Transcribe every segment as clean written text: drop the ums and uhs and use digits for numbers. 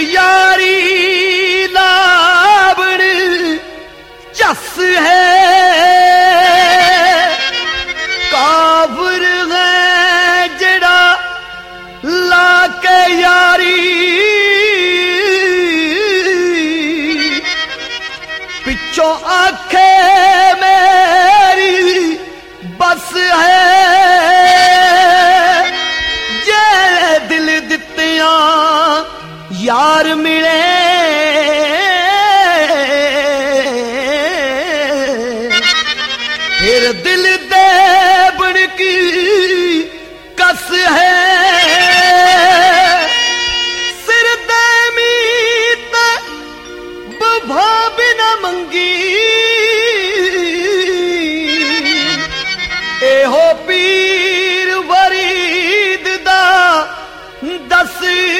यारी लावण चस है काफिर है जड़ा लाके यारी पिछों आखे मेरी बस है जे दिल दित्तियां यार मिले फिर दिल दे बन की कस है सिर दे मीत बुभा बिना मंगी एहो पीर वरीद दा दस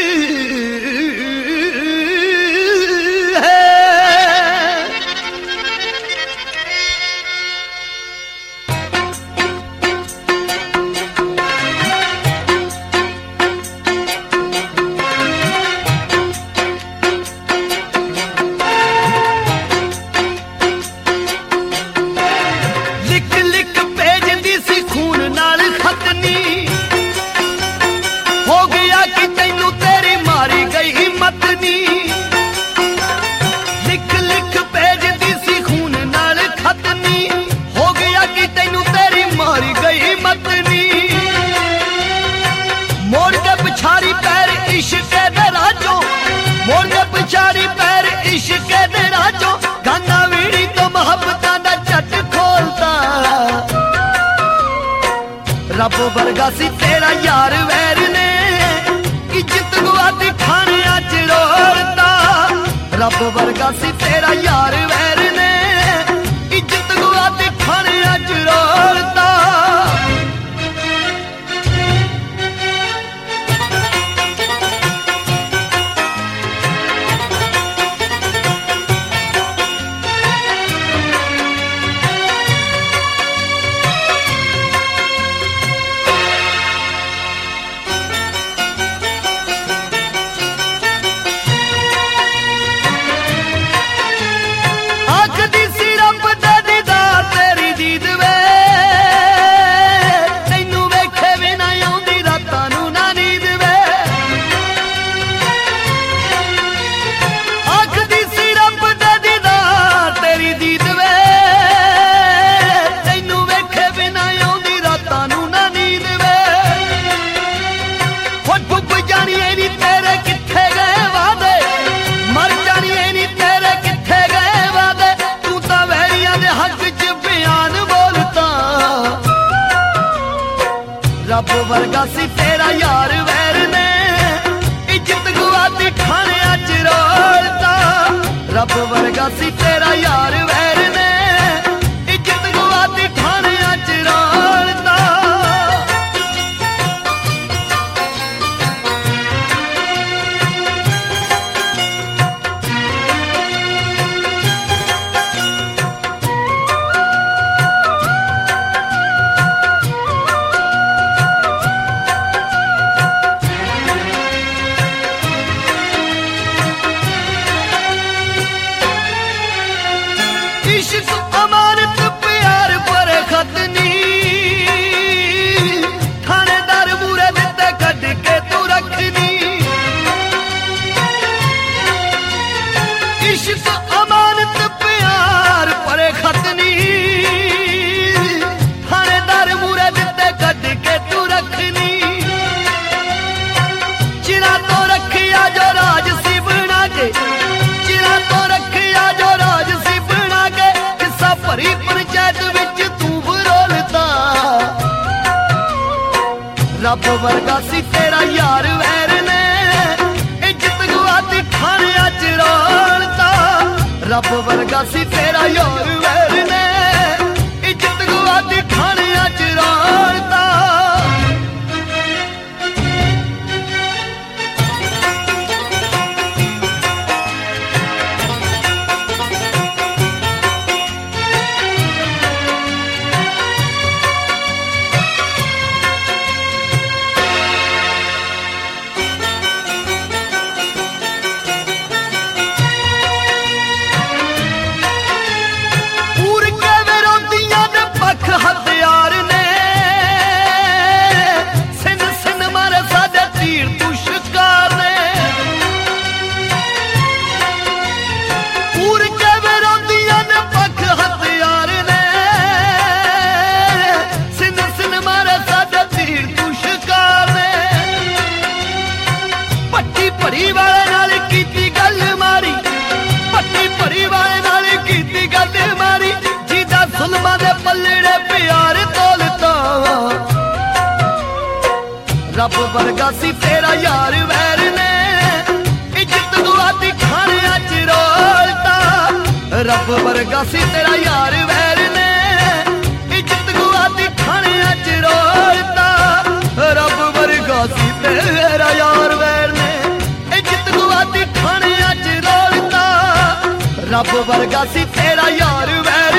रब वर्गा सी तेरा यार वैर ने इज्जत गुआती खाने अज रोलता रब वर्गा सी तेरा यार वैर ने इज्जत गुआती खाने अज रोलता रब वर्गा सी तेरा यार वैर ने इज्जत गुआती खाने अज रोलता रब वर्गा सी तेरा यार वैर ने इज्जत गुआती खाने अज रोलता अमानत प्यार पर खतनी थानेदार मूरे दिते कट के तू रखनी इश्क अमानत प्यार पर खतनी थानेदार मूरे दिते कट के तू रखनी चिरा तो रखिया जो राज सी बना के चिरा तो रखिया जो राज सी बना के भरी पंचायत विच तू बरोलता रब वर्गा सी तेरा यार वैर ने इज्जत गुआती खाने अज रोलता रब वर्गा सी तेरा यार वैर ने इज्जत गुआती खाने अज रोलता रब वर्गा सी तेरा यार वैर ने इज्जत गुआती खाने च रोलता। रब वर्गा सी तेरा यार वैर ने इज्जत गुआती खाने च रोलता। रब वर्गा सी तेरा यार वैर ने इज्जत गुआती खाने च रोलता। रब वर्गा सी तेरा यार वैर